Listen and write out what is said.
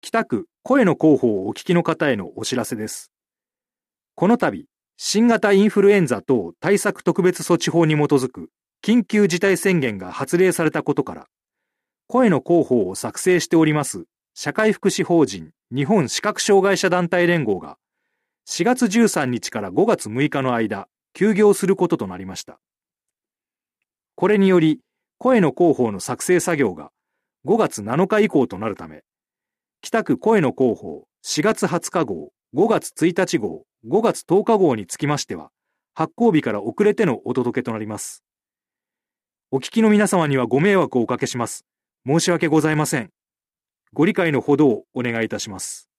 北区声の広報をお聞きの方へのお知らせです。この度、新型インフルエンザ等対策特別措置法に基づく緊急事態宣言が発令されたことから、声の広報を作成しております社会福祉法人日本視覚障害者団体連合が4月13日から5月6日の間、休業することとなりました。これにより、声の広報の作成作業が5月7日以降となるため、北区声の広報4月20日号、5月1日号、5月10日号につきましては、発行日から遅れてのお届けとなります。お聞きの皆様にはご迷惑をおかけします。申し訳ございません。ご理解のほどをお願いいたします。